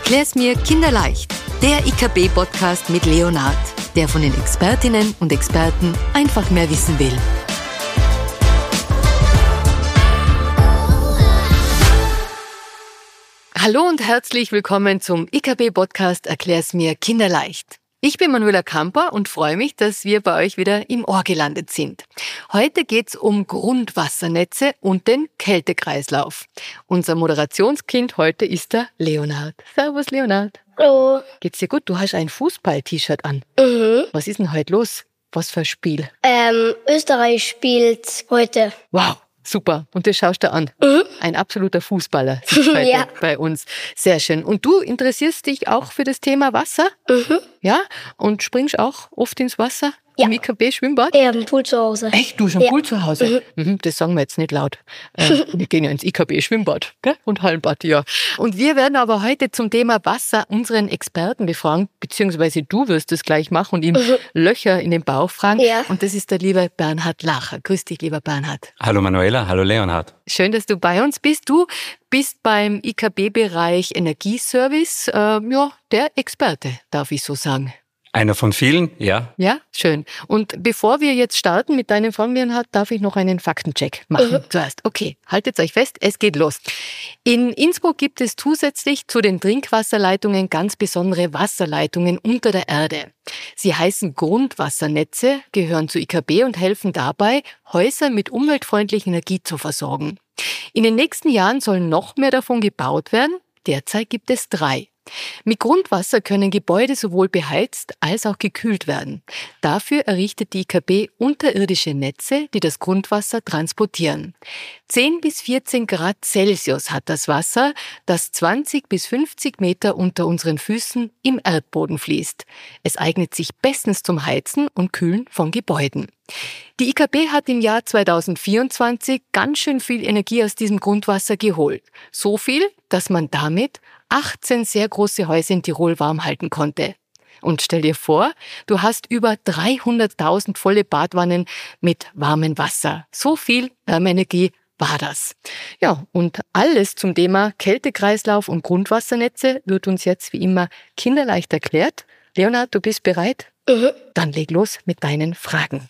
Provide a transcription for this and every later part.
Erklär's mir kinderleicht. Der IKB-Podcast mit Leonhard, der von den Expertinnen und Experten einfach mehr wissen will. Hallo und herzlich willkommen zum IKB-Podcast Erklär's mir kinderleicht. Ich bin Manuela Kamper und freue mich, dass wir bei euch wieder im Ohr gelandet sind. Heute geht's um Grundwassernetze und den Kältekreislauf. Unser Moderationskind heute ist der Leonhard. Servus Leonhard. Hallo. Geht's dir gut? Du hast ein Fußball-T-Shirt an. Was ist denn heute los? Was für ein Spiel? Österreich spielt heute. Wow. Super. Und das schaust du an. Ein absoluter Fußballer sitzt heute Ja. bei uns. Sehr schön. Und du interessierst dich auch für das Thema Wasser? Ja? Und springst auch oft ins Wasser? Ja. Im IKB-Schwimmbad? Ich habe einen Pool zu Hause. Echt? Du hast einen Pool zu Hause? Das sagen wir jetzt nicht laut. Wir gehen ja ins IKB-Schwimmbad, gell? Und Hallenbad, ja. Und wir werden aber heute zum Thema Wasser unseren Experten befragen, beziehungsweise du wirst es gleich machen und ihm Löcher in den Bauch fragen. Ja. Und das ist der liebe Bernhard Lacher. Grüß dich, lieber Bernhard. Hallo Manuela, hallo Leonhard. Schön, dass du bei uns bist. Du bist beim IKB-Bereich Energieservice, der Experte, darf ich so sagen. Einer von vielen, ja. Ja, schön. Und bevor wir jetzt starten mit deinen Fragen, Leonhard, darf ich noch einen Faktencheck machen zuerst. Okay, haltet euch fest, es geht los. In Innsbruck gibt es zusätzlich zu den Trinkwasserleitungen ganz besondere Wasserleitungen unter der Erde. Sie heißen Grundwassernetze, gehören zu IKB und helfen dabei, Häuser mit umweltfreundlicher Energie zu versorgen. In den nächsten Jahren sollen noch mehr davon gebaut werden. Derzeit gibt es 3. Mit Grundwasser können Gebäude sowohl beheizt als auch gekühlt werden. Dafür errichtet die IKB unterirdische Netze, die das Grundwasser transportieren. 10 bis 14 Grad Celsius hat das Wasser, das 20 bis 50 Meter unter unseren Füßen im Erdboden fließt. Es eignet sich bestens zum Heizen und Kühlen von Gebäuden. Die IKB hat im Jahr 2024 ganz schön viel Energie aus diesem Grundwasser geholt. So viel, dass man damit 18 sehr große Häuser in Tirol warm halten konnte. Und stell dir vor, du hast über 300.000 volle Badwannen mit warmem Wasser. So viel Wärmeenergie war das. Ja, und alles zum Thema Kältekreislauf und Grundwassernetze wird uns jetzt wie immer kinderleicht erklärt. Leonhard, du bist bereit? Dann leg los mit deinen Fragen.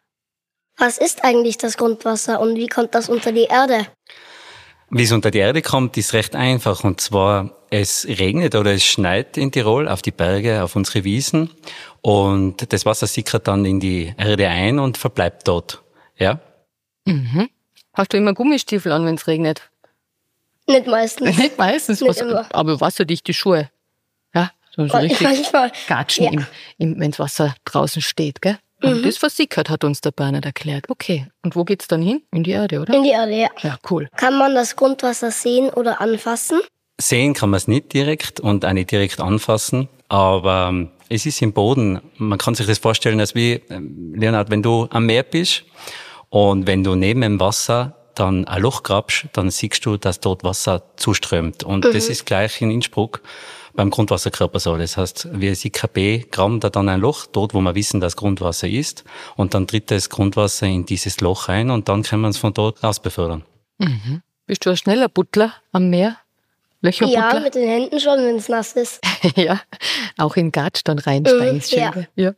Was ist eigentlich das Grundwasser und wie kommt das unter die Erde? Wie es unter die Erde kommt, ist recht einfach. Und zwar, es regnet oder es schneit in Tirol auf die Berge, auf unsere Wiesen. Und das Wasser sickert dann in die Erde ein und verbleibt dort. Ja? Hast du immer Gummistiefel an, wenn es regnet? Nicht meistens. Nicht meistens, Nicht immer. aber wasserdichte Schuhe. Ja, so richtig Manchmal. Gatschen, wenn das Wasser draußen steht, gell? Und das versickert, hat uns der Bernhard erklärt. Okay, und wo geht's dann hin? In die Erde, oder? In die Erde, ja. Ja, cool. Kann man das Grundwasser sehen oder anfassen? Sehen kann man es nicht direkt und auch nicht direkt anfassen, aber es ist im Boden. Man kann sich das vorstellen, als wie, Leonhard, wenn du am Meer bist und wenn du neben dem Wasser dann ein Loch grabst, dann siehst du, dass dort Wasser zuströmt. Und das ist gleich in Innsbruck beim Grundwasserkörper so. Das heißt, wir als IKB graben da dann ein Loch, dort wo wir wissen, dass Grundwasser ist, und dann tritt das Grundwasser in dieses Loch rein und dann kann man es von dort aus befördern. Bist du ein schneller Butler am Meer? Löcherbuttler? Ja, mit den Händen schon, wenn es nass ist. Ja, auch in Gatsch dann reinsteigen. Ist schön, ja. gell? Ja.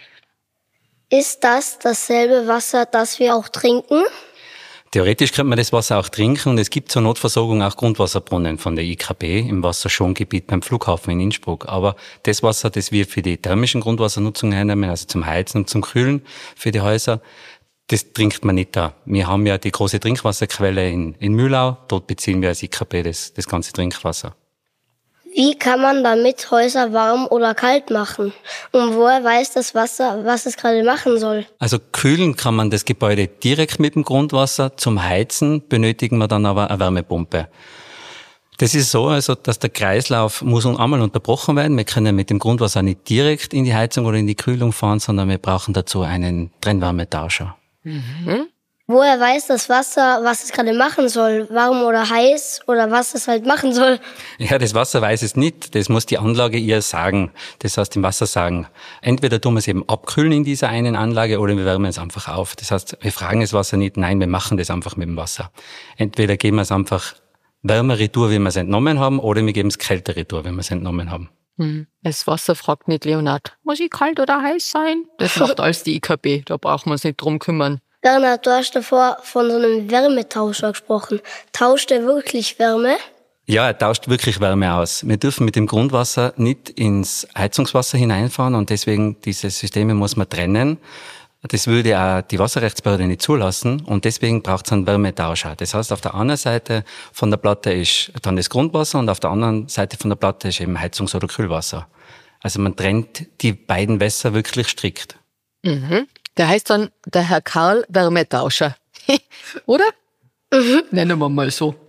Ist das dasselbe Wasser, das wir auch trinken? Theoretisch könnte man das Wasser auch trinken und es gibt zur Notversorgung auch Grundwasserbrunnen von der IKB im Wasserschongebiet beim Flughafen in Innsbruck. Aber das Wasser, das wir für die thermischen Grundwassernutzung hernehmen, also zum Heizen und zum Kühlen für die Häuser, das trinkt man nicht da. Wir haben ja die große Trinkwasserquelle in Mühlau, dort beziehen wir als IKB das ganze Trinkwasser. Wie kann man damit Häuser warm oder kalt machen? Und woher weiß das Wasser, was es gerade machen soll? Also kühlen kann man das Gebäude direkt mit dem Grundwasser. Zum Heizen benötigen wir dann aber eine Wärmepumpe. Das ist so, also, dass der Kreislauf muss einmal unterbrochen werden. Wir können mit dem Grundwasser nicht direkt in die Heizung oder in die Kühlung fahren, sondern wir brauchen dazu einen Trennwärmetauscher. Woher weiß das Wasser, was es gerade machen soll? Warm oder heiß oder was es halt machen soll? Ja, das Wasser weiß es nicht. Das muss die Anlage ihr sagen. Das heißt, dem Wasser sagen. Entweder tun wir es eben abkühlen in dieser einen Anlage oder wir wärmen es einfach auf. Das heißt, wir fragen das Wasser nicht. Nein, wir machen das einfach mit dem Wasser. Entweder geben wir es einfach Wärmeretour, wie wir es entnommen haben, oder wir geben es Kälteretour, wenn wir es entnommen haben. Das Wasser fragt nicht Leonhard, muss ich kalt oder heiß sein? Das macht alles die IKB, da brauchen wir uns nicht drum kümmern. Bernhard, du hast davor von so einem Wärmetauscher gesprochen. Tauscht er wirklich Wärme? Ja, er tauscht wirklich Wärme aus. Wir dürfen mit dem Grundwasser nicht ins Heizungswasser hineinfahren und deswegen diese Systeme muss man trennen. Das würde auch die Wasserrechtsbehörde nicht zulassen und deswegen braucht es einen Wärmetauscher. Das heißt, auf der einen Seite von der Platte ist dann das Grundwasser und auf der anderen Seite von der Platte ist eben Heizungs- oder Kühlwasser. Also man trennt die beiden Wässer wirklich strikt. Der heißt dann der Herr Karl Wärmetauscher, oder? Nennen wir mal so.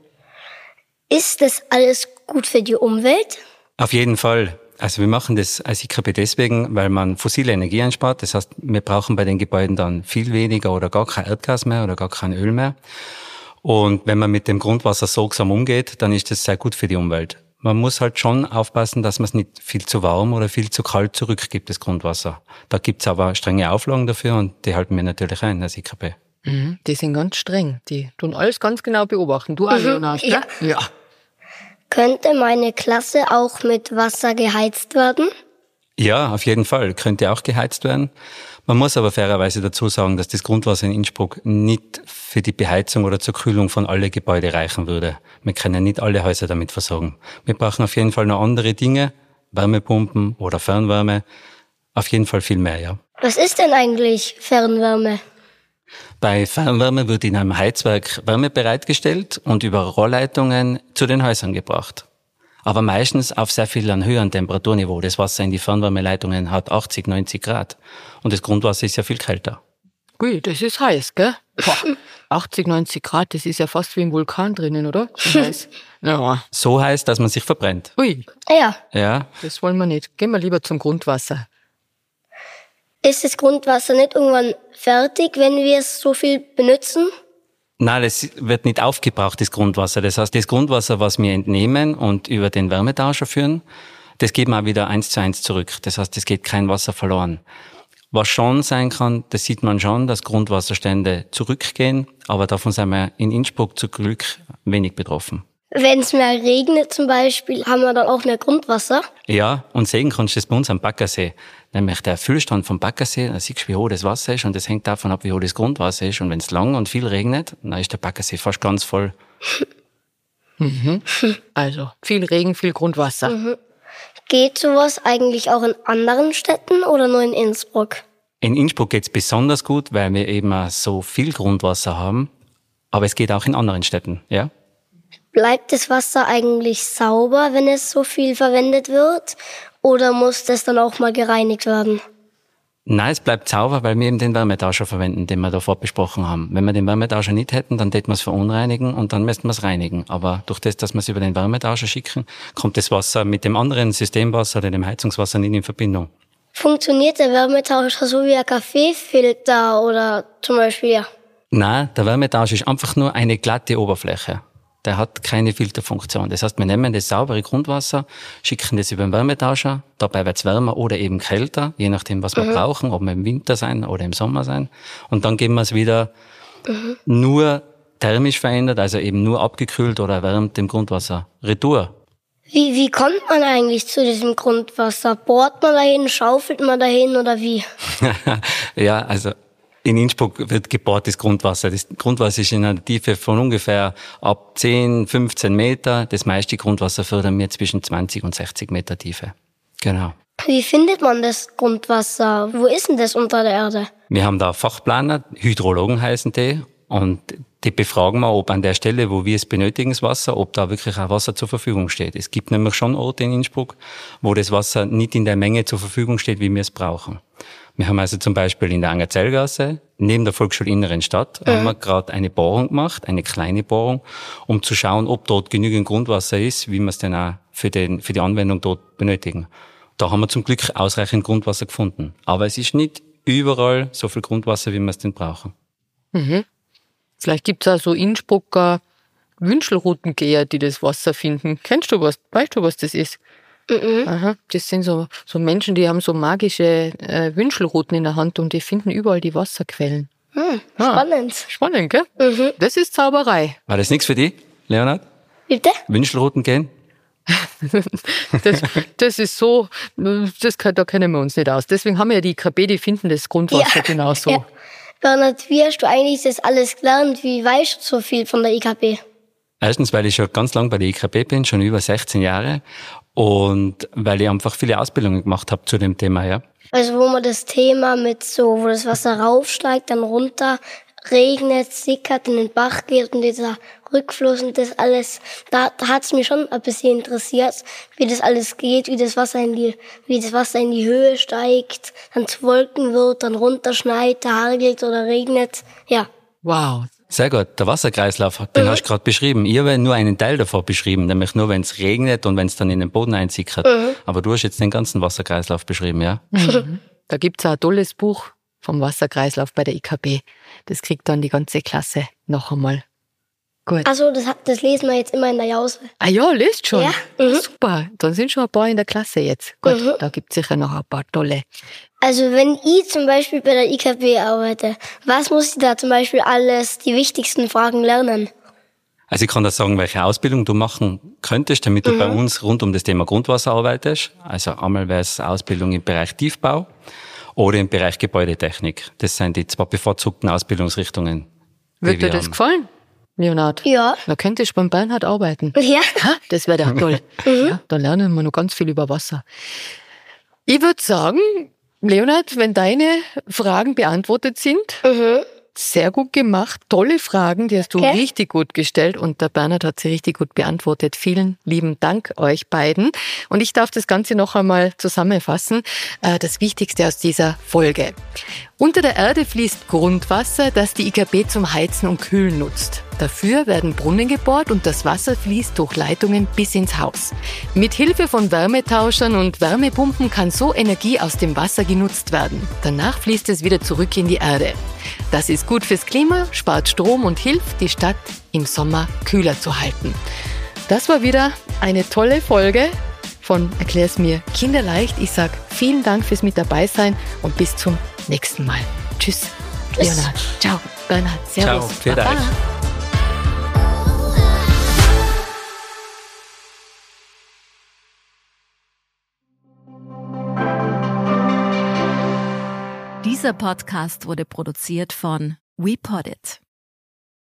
Ist das alles gut für die Umwelt? Auf jeden Fall. Also wir machen das als IKB deswegen, weil man fossile Energie einspart. Das heißt, wir brauchen bei den Gebäuden dann viel weniger oder gar kein Erdgas mehr oder gar kein Öl mehr. Und wenn man mit dem Grundwasser sorgsam umgeht, dann ist das sehr gut für die Umwelt. Man muss halt schon aufpassen, dass man es nicht viel zu warm oder viel zu kalt zurückgibt, das Grundwasser. Da gibt's aber strenge Auflagen dafür und die halten wir natürlich ein als IKB. Die sind ganz streng. Die tun alles ganz genau beobachten. Du auch, Leonhard, ja. Ja. Könnte meine Klasse auch mit Wasser geheizt werden? Ja, auf jeden Fall. Könnte auch geheizt werden. Man muss aber fairerweise dazu sagen, dass das Grundwasser in Innsbruck nicht für die Beheizung oder zur Kühlung von alle Gebäude reichen würde. Wir können nicht alle Häuser damit versorgen. Wir brauchen auf jeden Fall noch andere Dinge, Wärmepumpen oder Fernwärme. Auf jeden Fall viel mehr, ja. Was ist denn eigentlich Fernwärme? Bei Fernwärme wird in einem Heizwerk Wärme bereitgestellt und über Rohrleitungen zu den Häusern gebracht. Aber meistens auf sehr viel an höherem Temperaturniveau. Das Wasser in die Fernwärmeleitungen hat 80, 90 Grad. Und das Grundwasser ist ja viel kälter. Ui, das ist heiß, gell? 80, 90 Grad, das ist ja fast wie im Vulkan drinnen, oder? So heiß. Ja. So heiß, dass man sich verbrennt. Ui, Ja. das wollen wir nicht. Gehen wir lieber zum Grundwasser. Ist das Grundwasser nicht irgendwann fertig, wenn wir es so viel benutzen? Nein, das wird nicht aufgebraucht, das Grundwasser. Das heißt, das Grundwasser, was wir entnehmen und über den Wärmetauscher führen, das geben wir auch wieder 1:1 zurück. Das heißt, es geht kein Wasser verloren. Was schon sein kann, das sieht man schon, dass Grundwasserstände zurückgehen, aber davon sind wir in Innsbruck zum Glück wenig betroffen. Wenn es mehr regnet zum Beispiel, haben wir dann auch mehr Grundwasser? Ja, und sehen kannst du das bei uns am Baggersee. Nämlich der Füllstand vom Baggersee, da siehst du, wie hoch das Wasser ist und das hängt davon ab, wie hoch das Grundwasser ist. Und wenn es lang und viel regnet, dann ist der Baggersee fast ganz voll. Also, viel Regen, viel Grundwasser. Geht sowas eigentlich auch in anderen Städten oder nur in Innsbruck? In Innsbruck geht's besonders gut, weil wir eben auch so viel Grundwasser haben. Aber es geht auch in anderen Städten, ja. Bleibt das Wasser eigentlich sauber, wenn es so viel verwendet wird? Oder muss das dann auch mal gereinigt werden? Nein, es bleibt sauber, weil wir eben den Wärmetauscher verwenden, den wir davor besprochen haben. Wenn wir den Wärmetauscher nicht hätten, dann täten wir es verunreinigen und dann müssten wir es reinigen. Aber durch das, dass wir es über den Wärmetauscher schicken, kommt das Wasser mit dem anderen Systemwasser oder dem Heizungswasser nicht in Verbindung. Funktioniert der Wärmetauscher so wie ein Kaffeefilter oder zum Beispiel, ja? Nein, der Wärmetauscher ist einfach nur eine glatte Oberfläche. Der hat keine Filterfunktion. Das heißt, wir nehmen das saubere Grundwasser, schicken das über den Wärmetauscher, dabei wird es wärmer oder eben kälter, je nachdem, was wir brauchen, ob wir im Winter sein oder im Sommer sein. Und dann geben wir es wieder nur thermisch verändert, also eben nur abgekühlt oder erwärmt dem Grundwasser retour. Wie kommt man eigentlich zu diesem Grundwasser? Bohrt man dahin, schaufelt man dahin oder wie? Ja, also in Innsbruck wird gebohrtes Grundwasser. Das Grundwasser ist in einer Tiefe von ungefähr ab 10, 15 Meter. Das meiste Grundwasser fördern wir zwischen 20 und 60 Meter Tiefe. Genau. Wie findet man das Grundwasser? Wo ist denn das unter der Erde? Wir haben da Fachplaner, Hydrologen heißen die, und die befragen wir, ob an der Stelle, wo wir es benötigen, das Wasser, ob da wirklich auch Wasser zur Verfügung steht. Es gibt nämlich schon Orte in Innsbruck, wo das Wasser nicht in der Menge zur Verfügung steht, wie wir es brauchen. Wir haben also zum Beispiel in der Angerzellgasse, neben der Volksschule Inneren Stadt, haben wir gerade eine Bohrung gemacht, eine kleine Bohrung, um zu schauen, ob dort genügend Grundwasser ist, wie wir es denn auch für die Anwendung dort benötigen. Da haben wir zum Glück ausreichend Grundwasser gefunden. Aber es ist nicht überall so viel Grundwasser, wie wir es denn brauchen. Vielleicht gibt's auch so Innsbrucker Wünschelroutengeher, die das Wasser finden. Kennst du was? Weißt du, was das ist? Aha, das sind so Menschen, die haben so magische Wünschelruten in der Hand und die finden überall die Wasserquellen. Spannend. Spannend, gell? Das ist Zauberei. War das nichts für dich, Leonhard? Bitte? Wünschelrouten gehen? Das ist so, da kennen wir uns nicht aus. Deswegen haben wir ja die IKB, die finden das Grundwasser genauso. Ja. Bernhard, wie hast du eigentlich das alles gelernt? Wie weißt du so viel von der IKB? Erstens, weil ich schon ganz lang bei der IKB bin, schon über 16 Jahre. Und weil ich einfach viele Ausbildungen gemacht habe zu dem Thema, ja. Also wo man das Thema mit so, wo das Wasser raufsteigt, dann runter, regnet, sickert, in den Bach geht und dieser Rückfluss und das alles, da hat es mich schon ein bisschen interessiert, wie das alles geht, wie das Wasser in die Höhe steigt, dann zu Wolken wird, dann runterschneit, da hagelt oder regnet, ja. Wow. Sehr gut. Der Wasserkreislauf, den hast du gerade beschrieben. Ich habe nur einen Teil davon beschrieben, nämlich nur, wenn es regnet und wenn es dann in den Boden einsickert. Aber du hast jetzt den ganzen Wasserkreislauf beschrieben, ja? Da gibt's auch ein tolles Buch vom Wasserkreislauf bei der IKB. Das kriegt dann die ganze Klasse noch einmal. Gut. Also das lesen wir jetzt immer in der Jause. Ah ja, lest schon. Ja. Super. Dann sind schon ein paar in der Klasse jetzt. Gut, da gibt's sicher noch ein paar tolle. Also wenn ich zum Beispiel bei der IKB arbeite, was muss ich da zum Beispiel alles, die wichtigsten Fragen lernen? Also ich kann da sagen, welche Ausbildung du machen könntest, damit du bei uns rund um das Thema Grundwasser arbeitest. Also einmal wäre es Ausbildung im Bereich Tiefbau oder im Bereich Gebäudetechnik. Das sind die zwei bevorzugten Ausbildungsrichtungen. Wird dir das gefallen, Leonhard? Ja. Da könntest du beim Bernhard arbeiten. Ja. Ha, das wäre doch toll. Ja, da lernen wir noch ganz viel über Wasser. Ich würde sagen, Leonhard, wenn deine Fragen beantwortet sind, sehr gut gemacht, tolle Fragen, die hast du richtig gut gestellt und der Bernhard hat sie richtig gut beantwortet. Vielen lieben Dank euch beiden. Und ich darf das Ganze noch einmal zusammenfassen. Das Wichtigste aus dieser Folge. Unter der Erde fließt Grundwasser, das die IKB zum Heizen und Kühlen nutzt. Dafür werden Brunnen gebohrt und das Wasser fließt durch Leitungen bis ins Haus. Mit Hilfe von Wärmetauschern und Wärmepumpen kann so Energie aus dem Wasser genutzt werden. Danach fließt es wieder zurück in die Erde. Das ist gut fürs Klima, spart Strom und hilft, die Stadt im Sommer kühler zu halten. Das war wieder eine tolle Folge von Erklär's mir kinderleicht. Ich sag vielen Dank fürs mit dabei sein und bis zum nächsten Mal. Tschüss, Leonhard. Ciao, Bernhard. Servus. Ciao, vielen Dank. Dieser Podcast wurde produziert von WePoddit.